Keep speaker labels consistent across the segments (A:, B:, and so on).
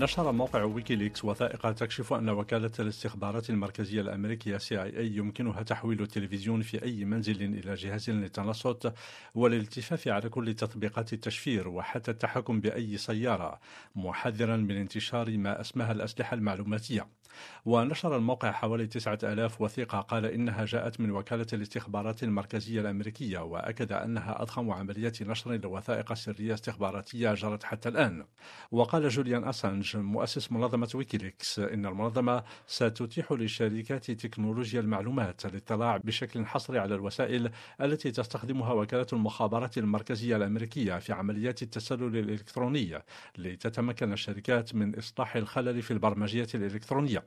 A: نشر موقع ويكيليكس وثائق تكشف أن وكالة الاستخبارات المركزية الأمريكية CIA يمكنها تحويل التلفزيون في أي منزل إلى جهاز للتنصت والالتفاف على كل تطبيقات التشفير وحتى التحكم بأي سيارة، محذرا من انتشار ما أسماها الأسلحة المعلوماتية. ونشر الموقع حوالي 9000 وثيقة قال إنها جاءت من وكالة الاستخبارات المركزية الأمريكية، وأكد أنها أضخم عملية نشر لوثائق سرية استخباراتية جرت حتى الآن. وقال جوليان أسانج مؤسس منظمة ويكيليكس إن المنظمة ستتيح لشركات تكنولوجيا المعلومات الاطلاع بشكل حصري على الوسائل التي تستخدمها وكالة المخابرات المركزية الأمريكية في عمليات التسلل الإلكتروني لتتمكن الشركات من إصلاح الخلل في البرمجية الإلكترونية.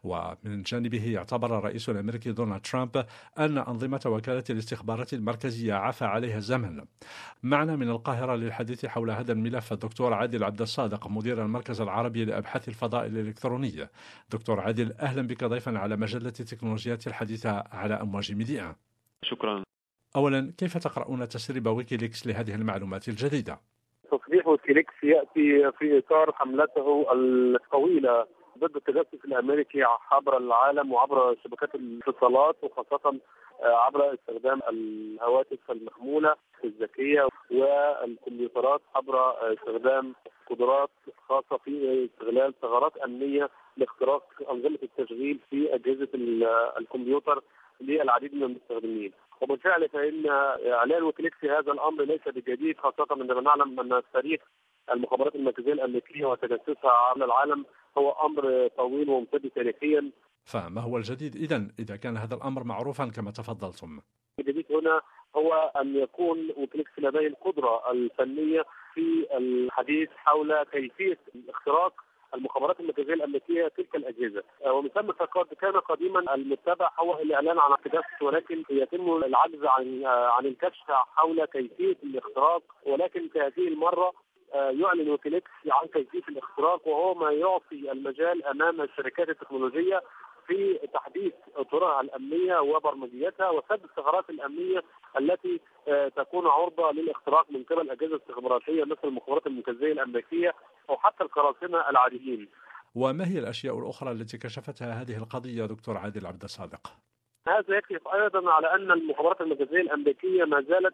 A: ومن جانبه اعتبر الرئيس الأمريكي دونالد ترامب أن أنظمة وكالة الاستخبارات المركزية عفى عليها الزمن. معنا من القاهرة للحديث حول هذا الملف الدكتور عادل عبد الصادق مدير المركز العربي لأبحاث الفضاء الإلكترونية. دكتور عادل، أهلا بك ضيفا على مجلة التكنولوجيات الحديثة على أمواج ميديا.
B: شكرا.
A: أولا، كيف تقرؤون تسريب ويكيليكس لهذه المعلومات الجديدة؟
C: تصريح ويكيليكس يأتي في إطار حملته الطويلة ضد التجسس الأمريكي عبر العالم وعبر شبكات الاتصالات، وخاصة عبر استخدام الهواتف المحمولة الذكية والكمبيوترات عبر استخدام قدرات خاصة في استغلال ثغرات أمنية لاختراق أنظمة التشغيل في أجهزة الكمبيوتر للعديد من المستخدمين. وبالفعل فإن إعلان ويكيليكس هذا الأمر ليس بجديد، خاصة عندما نعلم أن تاريخ المخابرات المركزية الأمريكية وتجسسها على العالم هو أمر طويل وممتد تاريخيا.
A: فما هو الجديد إذا كان هذا الأمر معروفا كما تفضلتم؟
C: الجديد هنا هو أن يكون ويكيليكس لديه القدرة الفنية في الحديث حول كيفية اختراق المخابرات المركزية الأمريكية تلك الأجهزة، ومن ثم فقد كان قديما المتبع هو الإعلان عن التجسس، ولكن يتم العجز عن الكشف حول كيفية الاختراق. ولكن في هذه المرة يعلن ويكيليكس عن كيفية الاختراق، وهو ما يعطي المجال أمام الشركات التكنولوجية في تحديث اطرها الامنيه وبرمجيتها وسد الثغرات الامنيه التي تكون عرضه للاختراق من قبل اجهزه استخباراتيه مثل المخابرات المركزيه الامريكيه او حتى القراصنه العاديين.
A: وما هي الاشياء الاخرى التي كشفتها هذه القضيه دكتور عادل عبد الصادق؟
C: هذا يكشف ايضا على ان المخابرات المركزيه الامريكيه ما زالت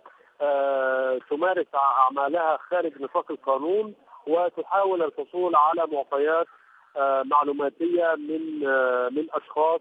C: تمارس اعمالها خارج نطاق القانون، وتحاول الحصول على معطيات معلوماتيه من اشخاص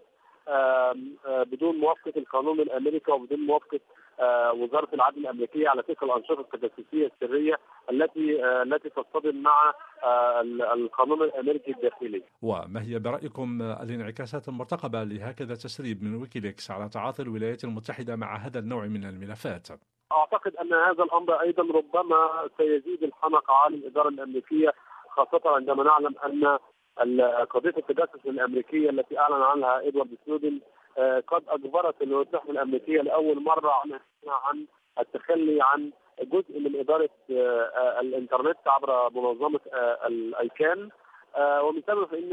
C: بدون موافقه القانون الامريكي وبدون موافقه وزاره العدل الامريكيه على تلك الانشطه التجسسيه السريه التي تصطدم مع القانون الامريكي الداخلي.
A: وما هي برايكم الانعكاسات المرتقبه لهكذا تسريب من ويكيليكس على تعاطي الولايات المتحده مع هذا النوع من الملفات؟
C: اعتقد ان هذا الامر ايضا ربما سيزيد الحنق على الاداره الامريكيه، خاصه عندما نعلم ان قضيه التجسس الامريكيه التي اعلن عنها ادوارد سنودن قد اجبرت الولايات المتحده الامريكيه لاول مره عن التخلي عن جزء من اداره الانترنت عبر منظمه الايكان، ومن ثم فان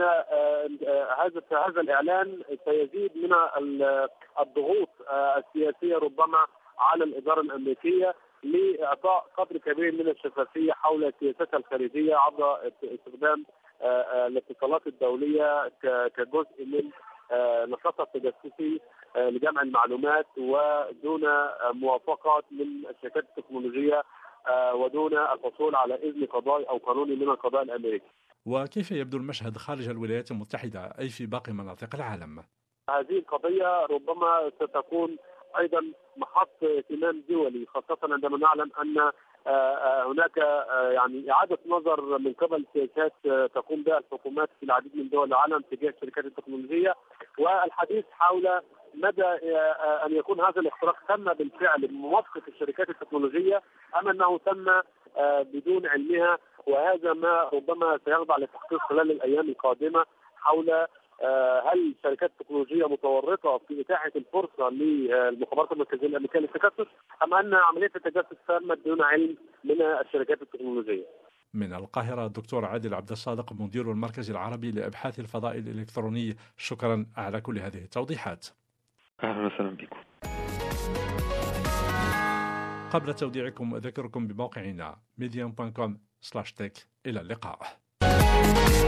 C: هذا الاعلان سيزيد من الضغوط السياسيه ربما على الاداره الامريكيه لاعطاء قدر كبير من الشفافيه حول سياستها الخارجيه عبر استخدام الاتصالات الدوليه كجزء من نشاطها التجسسي لجمع المعلومات، ودون موافقات من الشركات التكنولوجيه ودون الحصول على اذن قضائي او قانوني من القضاء الامريكي.
A: وكيف يبدو المشهد خارج الولايات المتحده اي في باقي مناطق العالم؟
C: هذه القضيه ربما ستكون ايضا محط اهتمام دولي، خاصه عندما نعلم ان هناك يعني اعاده نظر من قبل سياسات تقوم بها الحكومات في العديد من دول العالم تجاه الشركات التكنولوجيه، والحديث حول مدى ان يكون هذا الاختراق تم بالفعل بموافقه الشركات التكنولوجيه ام انه تم بدون علمها، وهذا ما ربما سيخضع للتحقيق خلال الايام القادمه حول هل الشركات التكنولوجيه متورطه في اتاحه الفرصه للمخابرات المركزيه الامريكيه للتجسس ام ان عمليه التجسس تمت دون علم من الشركات التكنولوجيه؟
A: من القاهره الدكتور عادل عبد الصادق مدير المركز العربي لابحاث الفضاء الالكتروني، شكرا على كل هذه التوضيحات.
B: اهلا وسهلا بكم.
A: قبل توديعكم اذكركم بموقعنا medium.com/tech. الى اللقاء.